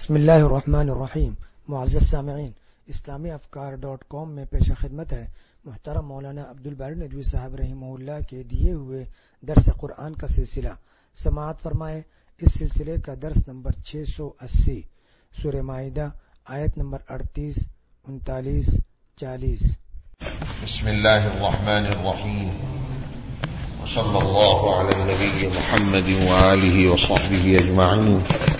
بسم اللہ الرحمن الرحیم۔ معزز سامعین، اسلامی افکار.com میں پیش خدمت ہے محترم مولانا عبدالباری ندوی صاحب رحمہ اللہ کے دیے ہوئے درس قرآن کا سلسلہ۔ سماعت فرمائے۔ اس سلسلے کا درس نمبر 680، سورہ مائدہ، آیت نمبر 38، 39، 40۔ بسم اللہ الرحمن الرحیم، وصلی اللہ علی النبی محمد وآلہ وصحبہ اجمعین۔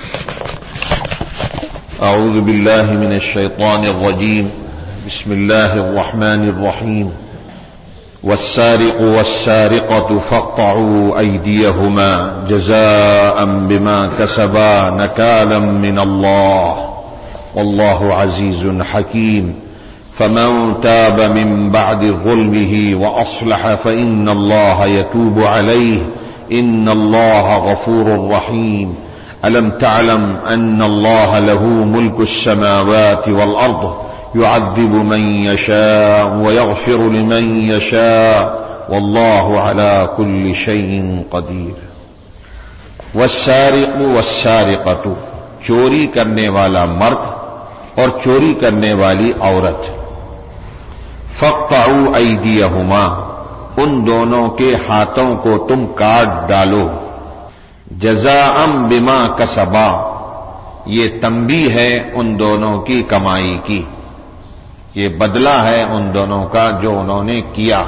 اعوذ باللہ من الشیطان الرجیم، بسم اللہ الرحمن الرحیم۔ والسارق والسارقة فاقطعوا أيديهما جزاء بما كسبا نكالا من الله والله عزيز حكيم۔ فمن تاب من بعد ظلمه وأصلح فإن الله يتوب عليه إن الله غفور رحيم۔ ألم تعلم أن الله له ملك السماوات والأرض يعذب من يشاء ويغفر لمن يشاء والله على كل شيء قدير۔ والسارق والسارقة، چوری کرنے والا مرد اور چوری کرنے والی عورت، فاقطعوا أيديهما، ان دونوں کے ہاتھوں کو تم کاٹ ڈالو، جزاء بما کسبا، یہ تنبیہ ہے ان دونوں کی کمائی کی، یہ بدلہ ہے ان دونوں کا جو انہوں نے کیا،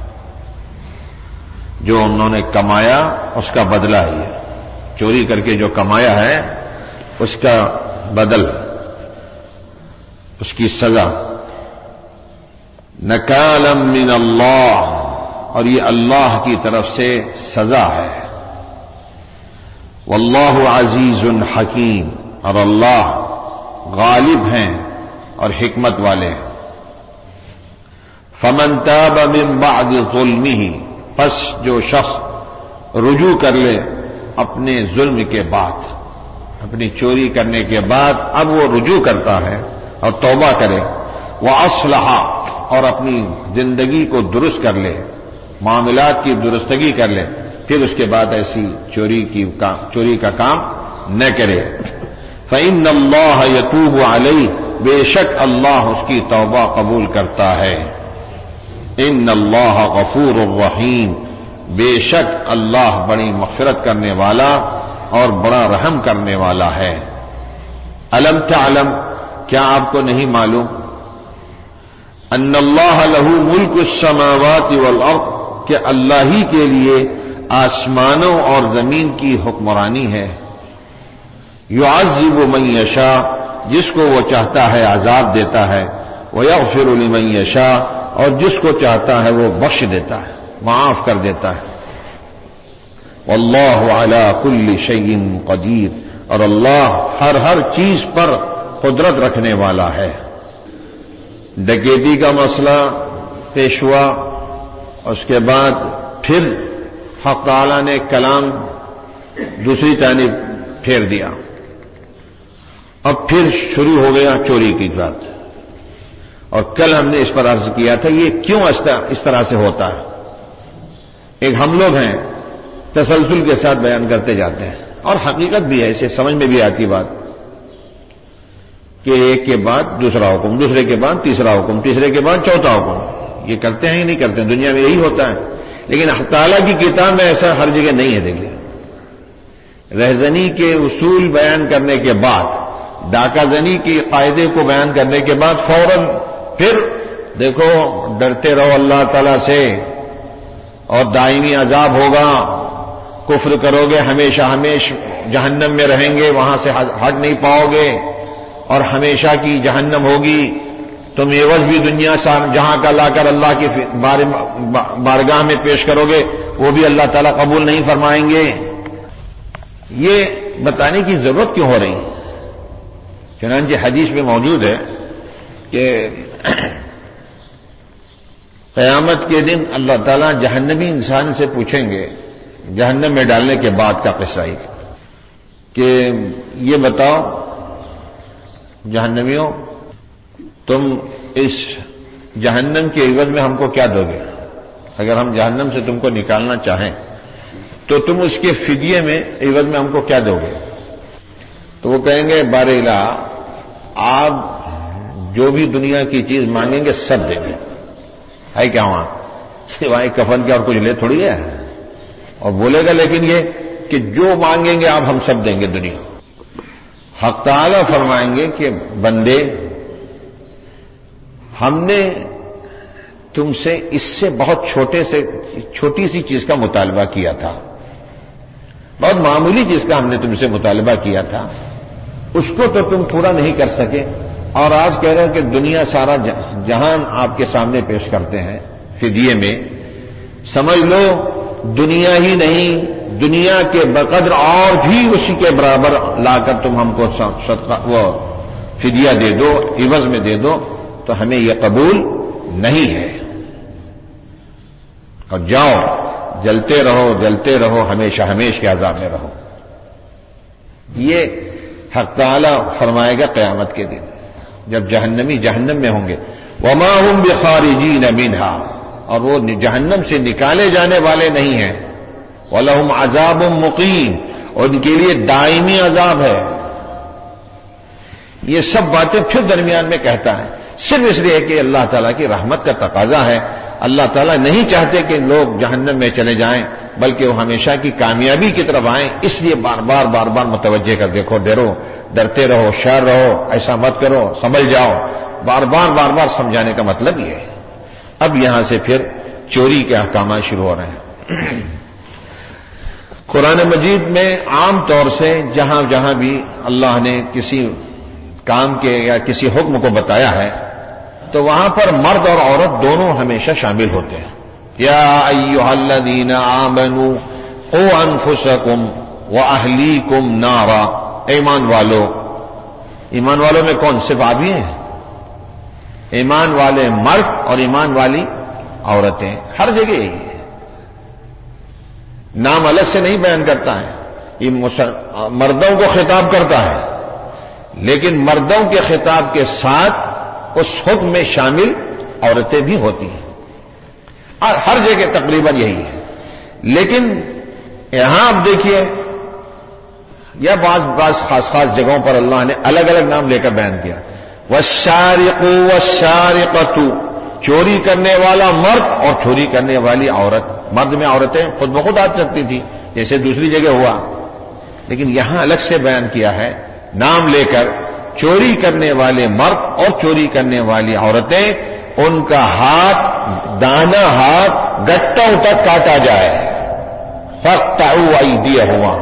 جو انہوں نے کمایا اس کا بدلہ ہے، چوری کر کے جو کمایا ہے اس کا بدل، اس کی سزا۔ نکالا من اللہ، اور یہ اللہ کی طرف سے سزا ہے۔ واللہ عزیز حکیم، اور اللہ غالب ہیں اور حکمت والے ہیں۔ فمن تاب من بعد ظلمہ، پس جو شخص رجوع کر لے اپنے ظلم کے بعد، اپنی چوری کرنے کے بعد اب وہ رجوع کرتا ہے اور توبہ کرے، وَأَصْلَحَ، اور اپنی زندگی کو درست کر لے، معاملات کی درستگی کر لے، پھر اس کے بعد ایسی چوری کا کام نہ کرے۔ فَإِنَّ اللَّهَ يَتُوبُ عَلَيْهِ، بے شک اللہ اس کی توبہ قبول کرتا ہے۔ ان اللہ غفور الرحیم، بے شک اللہ بڑی مغفرت کرنے والا اور بڑا رحم کرنے والا ہے۔ الم تعلم، کیا آپ کو نہیں معلوم، ان اللہ لہ ملک السماوات والارض، کہ اللہ ہی کے لیے آسمانوں اور زمین کی حکمرانی ہے۔ یعذب من یشاء، جس کو وہ چاہتا ہے عذاب دیتا ہے، ویغفر لمن یشاء، اور جس کو چاہتا ہے وہ بخش دیتا ہے، معاف کر دیتا ہے۔ واللہ علی کل شیء قدیر، اور اللہ ہر چیز پر قدرت رکھنے والا ہے۔ ڈکیتی کا مسئلہ پیش ہوا، اس کے بعد پھر حق تعالی نے کلام دوسری جانب پھیر دیا، اب پھر شروع ہو گیا چوری کی بات۔ اور کل ہم نے اس پر عرض کیا تھا یہ کیوں اس طرح سے ہوتا ہے۔ ایک ہم لوگ ہیں تسلسل کے ساتھ بیان کرتے جاتے ہیں، اور حقیقت بھی ہے، اسے سمجھ میں بھی آتی بات کہ ایک کے بعد دوسرا حکم، دوسرے کے بعد تیسرا حکم، تیسرے کے بعد چوتھا حکم، یہ کرتے ہیں ہی نہیں کرتے ہیں، دنیا میں یہی ہوتا ہے۔ لیکن حق تعالیٰ کی کتاب میں ایسا ہر جگہ نہیں ہے۔ دیکھیے، رہزنی کے اصول بیان کرنے کے بعد، ڈاکہ زنی کے قاعدے کو بیان کرنے کے بعد فوراً پھر دیکھو ڈرتے رہو اللہ تعالیٰ سے، اور دائمی عذاب ہوگا، کفر کرو گے ہمیشہ جہنم میں رہیں گے، وہاں سے ہٹ نہیں پاؤ گے، اور ہمیشہ کی جہنم ہوگی، تم عوض بھی دنیا جہاں کا لا کر اللہ کی بارگاہ میں پیش کرو گے، وہ بھی اللہ تعالیٰ قبول نہیں فرمائیں گے۔ یہ بتانے کی ضرورت کیوں ہو رہی؟ چنانچہ حدیث میں موجود ہے کہ قیامت کے دن اللہ تعالیٰ جہنمی انسان سے پوچھیں گے، جہنم میں ڈالنے کے بعد کا قصہ ہی، کہ یہ بتاؤ جہنمیوں، تم اس جہنم کے عوض میں ہم کو کیا دو گے؟ اگر ہم جہنم سے تم کو نکالنا چاہیں تو تم اس کے فدیے میں عوض میں ہم کو کیا دو گے؟ تو وہ کہیں گے بار الہ آپ جو بھی دنیا کی چیز مانگیں گے سب دیں گے، ہے کیا وہاں سوائے کفن کے اور کچھ لے تھوڑی ہے، اور بولے گا لیکن یہ کہ جو مانگیں گے آپ ہم سب دیں گے دنیا۔ حق تعالی فرمائیں گے کہ بندے ہم نے تم سے اس سے بہت چھوٹی سی چیز کا مطالبہ کیا تھا، بہت معمولی چیز کا ہم نے تم سے مطالبہ کیا تھا، اس کو تو تم پورا نہیں کر سکے، اور آج کہہ رہے ہیں کہ دنیا سارا جہان آپ کے سامنے پیش کرتے ہیں فدیے میں۔ سمجھ لو دنیا ہی نہیں، دنیا کے بقدر اور بھی اسی کے برابر لا کر تم ہم کو صدقہ وہ فدیہ دے دو، عوض میں دے دو، تو ہمیں یہ قبول نہیں ہے، اور جاؤ جلتے رہو ہمیشہ کے عذاب میں رہو۔ یہ حق تعالی فرمائے گا قیامت کے دن جب جہنمی جہنم میں ہوں گے، وما هم بخارجین منها، اور وہ جہنم سے نکالے جانے والے نہیں ہیں، وَلَهُمْ عَذَابٌ مُقِيمٌ، اور ان کے لیے دائمی عذاب ہے۔ یہ سب باتیں پھر درمیان میں کہتا ہے صرف اس لیے کہ اللہ تعالیٰ کی رحمت کا تقاضا ہے، اللہ تعالیٰ نہیں چاہتے کہ لوگ جہنم میں چلے جائیں بلکہ وہ ہمیشہ کی کامیابی کی طرف آئیں، اس لیے بار بار متوجہ کر دیکھو ڈرتے رہو، ہوشیار رہو، ایسا مت کرو، سنبھل جاؤ، بار بار سمجھانے کا مطلب یہ ہے۔ اب یہاں سے پھر چوری کے احکامات شروع ہو رہے ہیں۔ قرآن مجید میں عام طور سے جہاں بھی اللہ نے کسی کام کے یا کسی حکم کو بتایا ہے تو وہاں پر مرد اور عورت دونوں ہمیشہ شامل ہوتے ہیں۔ یا ایھا الذین آمنوا قوا انفسکم واہلیکم نارا، ایمان والوں میں کون؟ صرف آپ ہی ہیں؟ ایمان والے مرد اور ایمان والی عورتیں، ہر جگہ یہی ہے، نام الگ سے نہیں بیان کرتا ہے، یہ مردوں کو خطاب کرتا ہے، لیکن مردوں کے خطاب کے ساتھ اس حکم میں شامل عورتیں بھی ہوتی ہیں، اور ہر جگہ تقریباً یہی ہے۔ لیکن یہاں آپ دیکھیے یا بعض خاص جگہوں پر اللہ نے الگ الگ نام لے کر بیان کیا، والسارق والسارقۃ، چوری کرنے والا مرد اور چوری کرنے والی عورت۔ مرد میں عورتیں خود بخود آ سکتی تھی جیسے دوسری جگہ ہوا، لیکن یہاں الگ سے بیان کیا ہے نام لے کر، چوری کرنے والے مرد اور چوری کرنے والی عورتیں، ان کا ہاتھ، دانا ہاتھ گٹوں تک کاٹا جائے، فاقطعوا ایدیہما،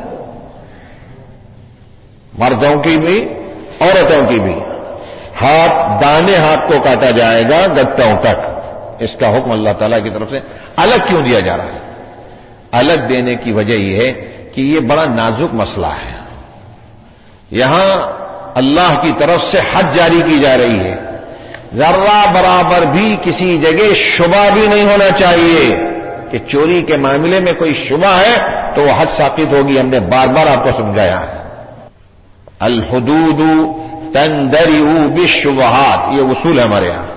مردوں کی بھی عورتوں کی بھی ہاتھ، دانے ہاتھ کو کاٹا جائے گا گٹوں تک۔ اس کا حکم اللہ تعالیٰ کی طرف سے الگ کیوں دیا جا رہا ہے؟ الگ دینے کی وجہ یہ ہے کہ یہ بڑا نازک مسئلہ ہے، یہاں اللہ کی طرف سے حد جاری کی جا رہی ہے، ذرہ برابر بھی کسی جگہ شبہ بھی نہیں ہونا چاہیے کہ چوری کے معاملے میں کوئی شبہ ہے تو وہ حد ساقط ہوگی۔ ہم نے بار آپ کو سمجھایا ہے، الحدود تندرع بالشبہات، یہ اصول ہے ہمارے یہاں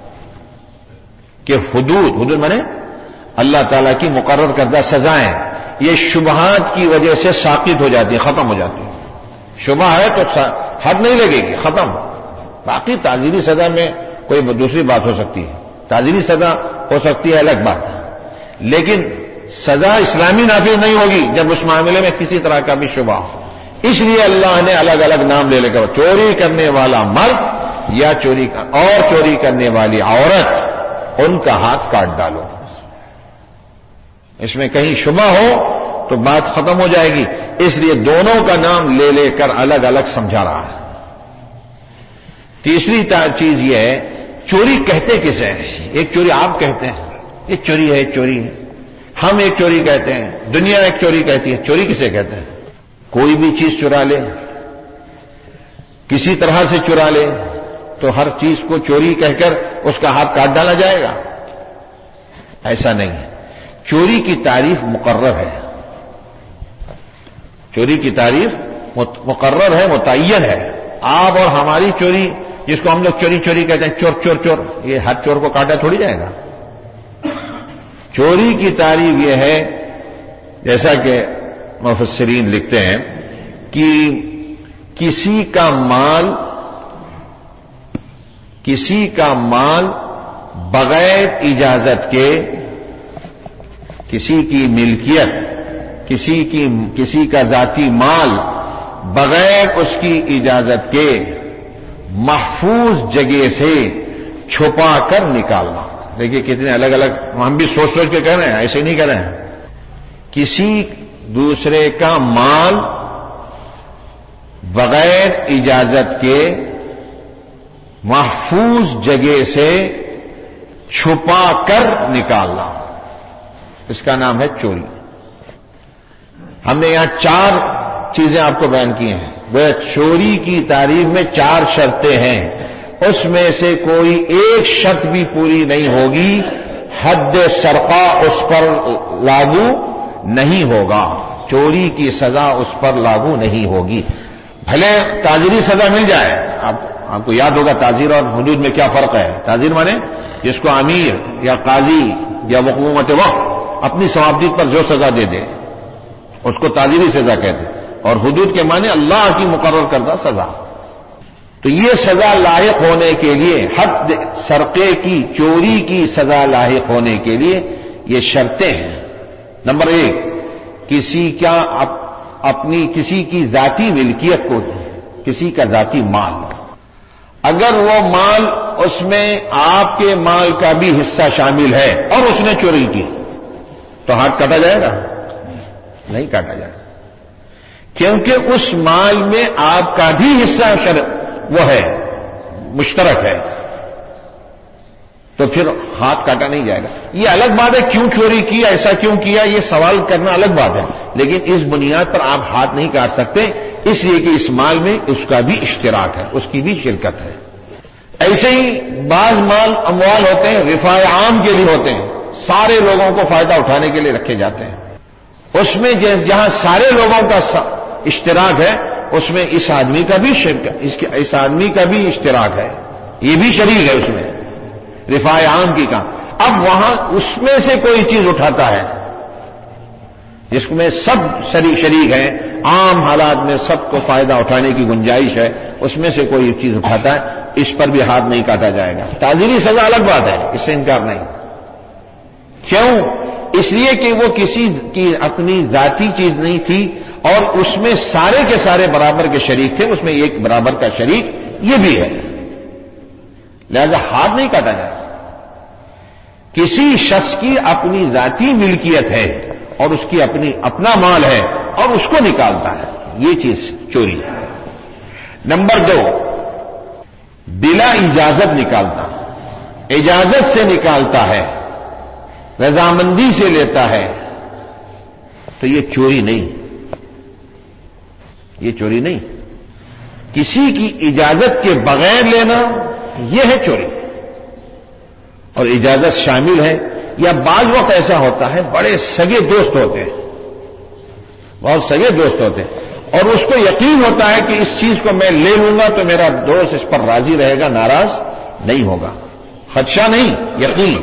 کہ حدود مانے اللہ تعالیٰ کی مقرر کردہ سزائیں، یہ شبہات کی وجہ سے ساقط ہو جاتی ہیں، ختم ہو جاتی ہیں۔ شبہ ہے تو حد نہیں لگے گی، ختم۔ باقی تعزیری سزا میں کوئی دوسری بات ہو سکتی ہے، تعزیری سزا ہو سکتی ہے الگ بات ہے، لیکن سزا اسلامی نافذ نہیں ہوگی جب اس معاملے میں کسی طرح کا بھی شبہ ہو۔ اس لیے اللہ نے الگ الگ نام لے کر، چوری کرنے والا مرد یا چوری کرنے والی عورت، ان کا ہاتھ کاٹ ڈالو۔ اس میں کہیں شبہ ہو تو بات ختم ہو جائے گی، اس لیے دونوں کا نام لے کر الگ الگ سمجھا رہا ہے۔ تیسری چیز یہ ہے، چوری کہتے کسے ہیں؟ ایک چوری آپ کہتے ہیں، ایک چوری ہے، ایک چوری ہے، ہم ایک چوری کہتے ہیں، دنیا ایک چوری کہتی ہے۔ چوری کسے کہتے ہیں؟ کوئی بھی چیز چرا لے، کسی طرح سے چرا لے تو ہر چیز کو چوری کہہ کر اس کا ہاتھ کاٹ ڈالا جائے گا؟ ایسا نہیں ہے، چوری کی تعریف مقرر ہے، چوری کی تعریف مقرر ہے، متعین ہے۔ آپ اور ہماری چوری، جس کو ہم لوگ چوری کہتے ہیں، چور، یہ ہر چور کو کاٹا تھوڑی جائے گا۔ چوری کی تعریف یہ ہے، جیسا کہ مفسرین لکھتے ہیں کہ کسی کا مال بغیر اجازت کے، کسی کی ملکیت، کسی کا ذاتی مال بغیر اس کی اجازت کے محفوظ جگہ سے چھپا کر نکالنا. دیکھیے کتنے الگ الگ، ہم بھی سوچ کے کہہ رہے ہیں، ایسے نہیں کہہ رہے ہیں. کسی دوسرے کا مال بغیر اجازت کے محفوظ جگہ سے چھپا کر نکالنا، اس کا نام ہے چوری. ہم نے یہاں 4 چیزیں آپ کو بیان کی ہیں. وہ چوری کی تعریف میں 4 شرطیں ہیں، اس میں سے کوئی ایک شرط بھی پوری نہیں ہوگی، حد سرقہ اس پر لاگو نہیں ہوگا، چوری کی سزا اس پر لاگو نہیں ہوگی. بھلے تعزیری سزا مل جائے. آپ کو یاد ہوگا تعزیر اور حدود میں کیا فرق ہے. تعزیر مانے جس کو امیر یا قاضی یا حکومت وقت اپنی ثوابدید پر جو سزا دے دے اس کو تعزیری سزا کہتے ہیں، اور حدود کے معنی اللہ کی مقرر کردہ سزا. تو یہ سزا لاحق ہونے کے لیے، حد سرقے کی، چوری کی سزا لاحق ہونے کے لیے یہ شرطیں ہیں. نمبر 1، کسی کی ذاتی ملکیت کو، کسی کا ذاتی مال، اگر وہ مال اس میں آپ کے مال کا بھی حصہ شامل ہے اور اس نے چوری کی تو ہاتھ کاٹا جائے گا؟ نہیں کاٹا جائے گا، کیونکہ اس مال میں آپ کا بھی حصہ وہ ہے، مشترک ہے، تو پھر ہاتھ کاٹا نہیں جائے گا. یہ الگ بات ہے کیوں چوری کی، ایسا کیوں کیا، یہ سوال کرنا الگ بات ہے، لیکن اس بنیاد پر آپ ہاتھ نہیں کاٹ سکتے، اس لیے کہ اس مال میں اس کا بھی اشتراک ہے، اس کی بھی شرکت ہے. ایسے ہی بعض اموال ہوتے ہیں رفاع عام کے لیے ہوتے ہیں، سارے لوگوں کو فائدہ اٹھانے کے لیے رکھے جاتے ہیں. اس میں جہاں سارے لوگوں کا اشتراک ہے اس میں اس آدمی کا بھی شرکت، اس آدمی کا بھی اشتراک ہے، یہ بھی شریک ہے اس میں رفاع عام کی کام. اب وہاں اس میں سے کوئی چیز اٹھاتا ہے جس میں سب شریک ہیں، عام حالات میں سب کو فائدہ اٹھانے کی گنجائش ہے، اس میں سے کوئی چیز اٹھاتا ہے، اس پر بھی ہاتھ نہیں کاٹا جائے گا. تعزیری سزا الگ بات ہے، اس سے انکار نہیں. کیوں؟ اس لیے کہ وہ کسی کی اپنی ذاتی چیز نہیں تھی اور اس میں سارے کے سارے برابر کے شریک تھے، اس میں ایک برابر کا شریک یہ بھی ہے، لہذا ہاتھ نہیں کاٹا جائے. کسی شخص کی اپنی ذاتی ملکیت ہے اور اس کی اپنا مال ہے اور اس کو نکالتا ہے، یہ چیز چوری ہے. نمبر 2، بلا اجازت نکالتا، اجازت سے نکالتا ہے، رضامندی سے لیتا ہے، تو یہ چوری نہیں، یہ چوری نہیں. کسی کی اجازت کے بغیر لینا یہ ہے چوری، اور اجازت شامل ہے. یا بعض وقت ایسا ہوتا ہے بڑے سگے دوست ہوتے ہیں، بہت سگے دوست ہوتے ہیں، اور اس کو یقین ہوتا ہے کہ اس چیز کو میں لے لوں گا تو میرا دوست اس پر راضی رہے گا، ناراض نہیں ہوگا. خدشہ نہیں، یقین.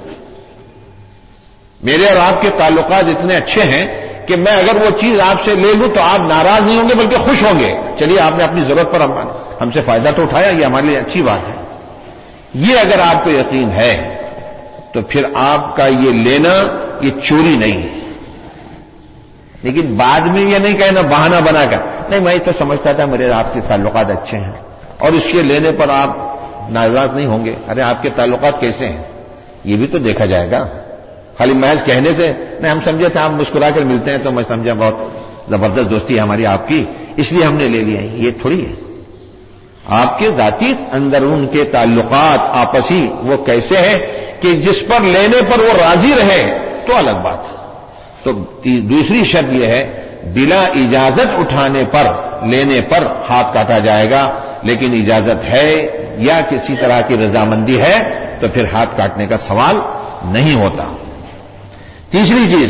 میرے اور آپ کے تعلقات اتنے اچھے ہیں کہ میں اگر وہ چیز آپ سے لے لوں تو آپ ناراض نہیں ہوں گے بلکہ خوش ہوں گے. چلیے آپ نے اپنی ضرورت پر ہم سے فائدہ تو اٹھایا، یہ ہمارے لیے اچھی بات ہے. یہ اگر آپ کو یقین ہے تو پھر آپ کا یہ لینا یہ چوری نہیں ہے. لیکن بعد میں یہ نہیں کہنا بہانہ بنا کر، نہیں میں تو سمجھتا تھا میرے آپ کے تعلقات اچھے ہیں اور اس کے لینے پر آپ ناراض نہیں ہوں گے. ارے آپ کے تعلقات کیسے ہیں یہ بھی تو دیکھا جائے گا. خالی محض کہنے سے نہیں، ہم سمجھے تھے آپ مسکرا کر ملتے ہیں تو میں سمجھا بہت زبردست دوستی ہے ہماری آپ کی، اس لیے ہم نے لے لیا. یہ تھوڑی ہے. آپ کے ذاتی اندرون کے تعلقات آپسی وہ کیسے ہیں کہ جس پر لینے پر وہ راضی رہے تو الگ بات ہے. تو دوسری شرط یہ ہے بلا اجازت اٹھانے پر لینے پر ہاتھ کاٹا جائے گا، لیکن اجازت ہے یا کسی طرح کی رضامندی ہے تو پھر ہاتھ کاٹنے کا سوال نہیں ہوتا. تیسری چیز،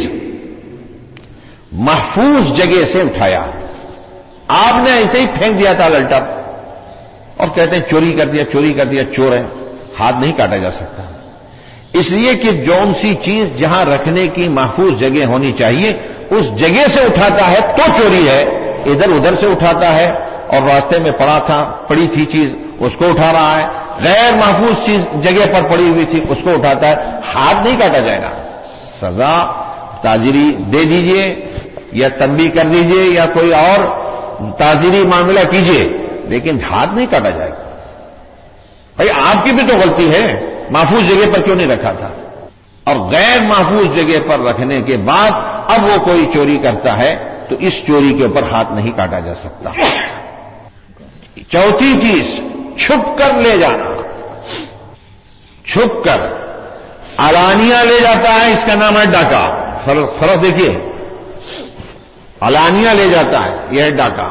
محفوظ جگہ سے اٹھایا. آپ نے ایسے ہی پھینک دیا تھا للٹا اور کہتے ہیں چوری کر دیا، چوری کر دیا، چور ہے، ہاتھ نہیں کاٹا جا سکتا. اس لیے کہ جون سی چیز جہاں رکھنے کی محفوظ جگہ ہونی چاہیے اس جگہ سے اٹھاتا ہے تو چوری ہے. ادھر ادھر سے اٹھاتا ہے اور راستے میں پڑی تھی چیز اس کو اٹھا رہا ہے، غیر محفوظ چیز جگہ پر پڑی ہوئی تھی اس کو اٹھاتا ہے، ہاتھ نہیں کاٹا جائے گا. سزا تعزیری دے دیجئے یا تنبیہ کر دیجئے یا کوئی اور تعزیری معاملہ کیجئے، لیکن ہاتھ نہیں کاٹا جائے گا. بھائی آپ کی بھی تو غلطی ہے، محفوظ جگہ پر کیوں نہیں رکھا تھا؟ اور غیر محفوظ جگہ پر رکھنے کے بعد اب وہ کوئی چوری کرتا ہے تو اس چوری کے اوپر ہاتھ نہیں کاٹا جا سکتا. چوتھی چیز، چھپ کر لے جانا. چھپ کر علانیہ لے جاتا ہے، اس کا نام ہے ڈاکہ. فرق دیکھیے، علانیہ لے جاتا ہے یہ ہے ڈاکہ،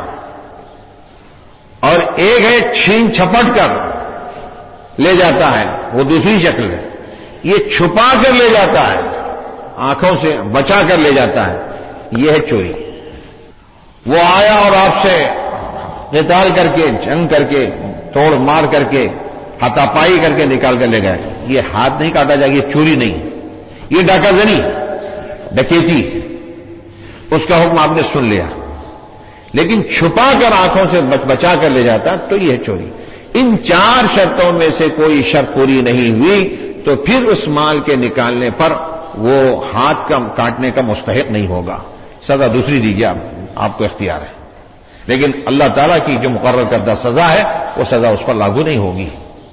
اور ایک ہے چھین چھپٹ کر لے جاتا ہے، وہ دوسری شکل ہے. یہ چھپا کر لے جاتا ہے، آنکھوں سے بچا کر لے جاتا ہے، یہ ہے چوری. وہ آیا اور آپ سے قتال کر کے، جنگ کر کے، توڑ مار کر کے، ہاتھا پائی کر کے نکال کر لے گئے، یہ ہاتھ نہیں کاٹا جائے گا، یہ چوری نہیں، یہ ڈاکہ زنی، ڈکیتی، اس کا حکم آپ نے سن لیا. لیکن چھپا کر آنکھوں سے بچا کر لے جاتا تو یہ ہے چوری. ان 4 شرطوں میں سے کوئی شرط پوری نہیں ہوئی تو پھر اس مال کے نکالنے پر وہ ہاتھ کا کاٹنے کا مستحق نہیں ہوگا. سزا دوسری دیجیے، آپ کو اختیار ہے، لیکن اللہ تعالیٰ کی جو مقرر کردہ سزا ہے وہ سزا اس پر لاگو نہیں ہوگی.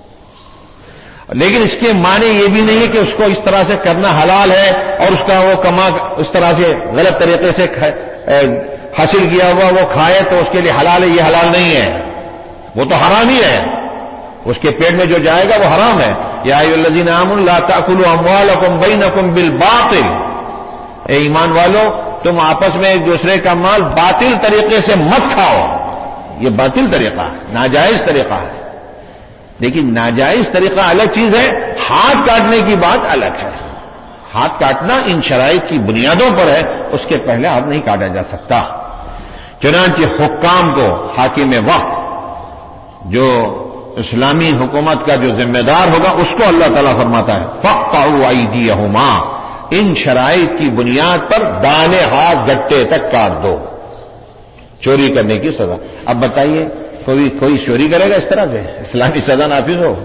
لیکن اس کے معنی یہ بھی نہیں ہے کہ اس کو اس طرح سے کرنا حلال ہے اور اس کا وہ کما اس طرح سے غلط طریقے سے حاصل کیا ہوا وہ کھائے تو اس کے لیے حلال ہے. یہ حلال نہیں ہے، وہ تو حرام ہی ہے. اس کے پیٹ میں جو جائے گا وہ حرام ہے. یا ایھا الذین آمنوا لا تأکلوا اموالکم بینکم بالباطل، اے ایمان والو تم آپس میں ایک دوسرے کا مال باطل طریقے سے مت کھاؤ. یہ باطل طریقہ ہے، ناجائز طریقہ ہے. لیکن ناجائز طریقہ الگ چیز ہے، ہاتھ کاٹنے کی بات الگ ہے. ہاتھ کاٹنا ان شرائط کی بنیادوں پر ہے، اس کے پہلے ہاتھ نہیں کاٹا جا سکتا. چنانچہ حکام کو، حاکم وقت جو اسلامی حکومت کا جو ذمہ دار ہوگا اس کو اللہ تعالیٰ فرماتا ہے فَاقْطَعُوا أَيْدِيَهُمَا، ان شرائط کی بنیاد پر دانے ہاتھ گٹے تک کاٹ دو. چوری کرنے کی سزا. اب بتائیے کوئی چوری کرے گا اس طرح سے؟ اسلامی سزا نافذ ہو؟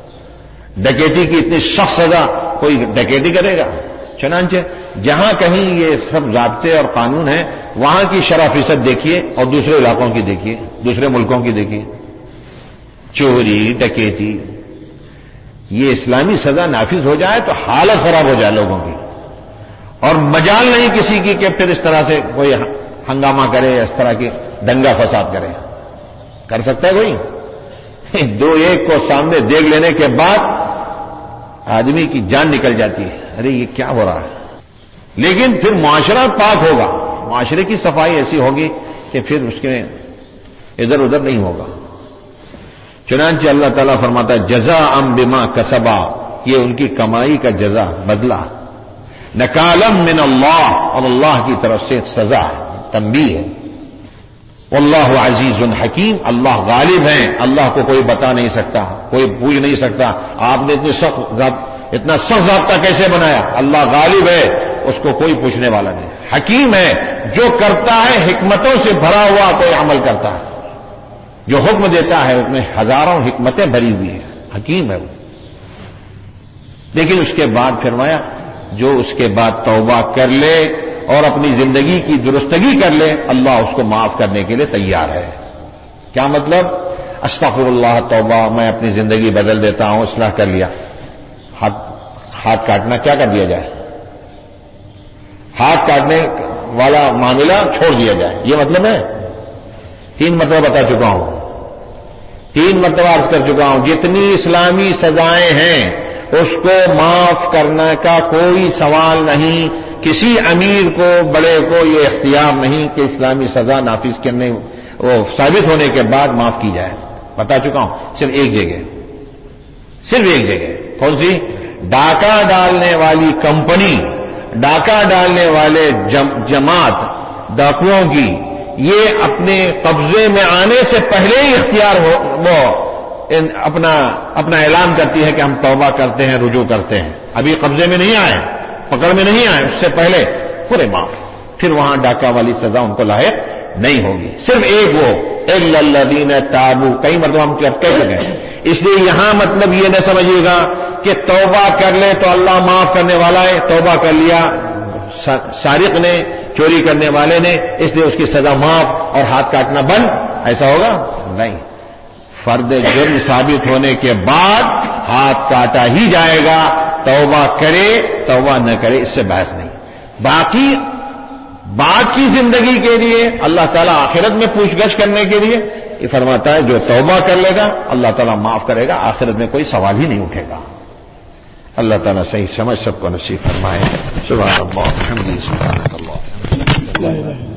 ڈکیتی کی اتنی سخت سزا کوئی ڈکیتی کرے گا؟ چنانچہ جہاں کہیں یہ سب ضابطے اور قانون ہیں وہاں کی شرح فیصد دیکھیے اور دوسرے علاقوں کی دیکھیے، دوسرے ملکوں کی دیکھیے. چوری ڈکیتی، یہ اسلامی سزا نافذ ہو جائے تو حالت خراب ہو جائے لوگوں کی، اور مجال نہیں کسی کی کہ پھر اس طرح سے کوئی ہنگامہ کرے، اس طرح کی دنگا فساد کرے. کر سکتا ہے کوئی؟ دو ایک کو سامنے دیکھ لینے کے بعد آدمی کی جان نکل جاتی ہے، ارے یہ کیا ہو رہا ہے. لیکن پھر معاشرہ پاک ہوگا، معاشرے کی صفائی ایسی ہوگی کہ پھر اس کے ادھر ادھر نہیں ہوگا. چنانچہ اللہ تعالیٰ فرماتا ہے جزاء بما کسبا، یہ ان کی کمائی کا جزا، بدلہ. نکالا من اللہ، اور اللہ کی طرف سے سزا ہے، تنبیہ ہے. واللہ عزیز حکیم، اللہ غالب ہیں، اللہ کو کوئی بتا نہیں سکتا، کوئی پوچھ نہیں سکتا آپ نے اتنا سخت ضابطہ کیسے بنایا. اللہ غالب ہے، اس کو کوئی پوچھنے والا نہیں. حکیم ہے، جو کرتا ہے حکمتوں سے بھرا ہوا کوئی عمل کرتا ہے، جو حکم دیتا ہے اس میں ہزاروں حکمتیں بھری ہوئی ہیں. حکیم ہے وہ. لیکن اس کے بعد فرمایا جو اس کے بعد توبہ کر لے اور اپنی زندگی کی درستگی کر لے، اللہ اس کو معاف کرنے کے لیے تیار ہے. کیا مطلب؟ استغفر اللہ، توبہ، میں اپنی زندگی بدل دیتا ہوں، اصلاح کر لیا. ہاتھ کاٹنا کیا کر دیا جائے؟ ہاتھ کاٹنے والا معاملہ چھوڑ دیا جائے، یہ مطلب ہے. 3 مرتبہ بتا چکا ہوں، 3 مرتبہ عرض کر چکا ہوں، جتنی اسلامی سزائیں ہیں اس کو معاف کرنے کا کوئی سوال نہیں. کسی امیر کو، بڑے کو یہ اختیار نہیں کہ اسلامی سزا نافذ کرنے وہ ثابت ہونے کے بعد معاف کی جائے. بتا چکا ہوں، صرف ایک جگہ، صرف ایک جگہ. کون سی؟ ڈاکہ ڈالنے والی کمپنی، ڈاکہ ڈالنے والے جماعت ڈاکوؤں کی، یہ اپنے قبضے میں آنے سے پہلے ہی اختیار ہو وہ اپنا اعلان کرتی ہے کہ ہم توبہ کرتے ہیں، رجوع کرتے ہیں. ابھی قبضے میں نہیں آئے، پکڑ میں نہیں آئے، اس سے پہلے پورے معاف. پھر وہاں ڈاکہ والی سزا ان کو لاحق نہیں ہوگی. صرف ایک وہ الا الذین تابوا، کئی مرتبہ ہم کہہ چکے ہیں. اس لیے یہاں مطلب یہ نہ سمجھیے گا کہ توبہ کر لے تو اللہ معاف کرنے والا ہے. توبہ کر لیا سارق نے، چوری کرنے والے نے، اس لیے اس کی سزا معاف اور ہاتھ کاٹنا بند، ایسا ہوگا نہیں. فرد جرم ثابت ہونے کے بعد ہاتھ کاٹا ہی جائے گا. توبہ کرے توبہ نہ کرے اس سے بحث نہیں. باقی بعد کی زندگی کے لیے اللہ تعالیٰ آخرت میں پوچھ گچھ کرنے کے لیے یہ فرماتا ہے جو توبہ کر لے گا اللہ تعالیٰ معاف کرے گا، آخرت میں کوئی سوال ہی نہیں اٹھے گا. اللہ تعالیٰ صحیح سمجھ سب کو نصیب فرمائے. سبحان اللہ، الحمد للہ، سبحان اللہ.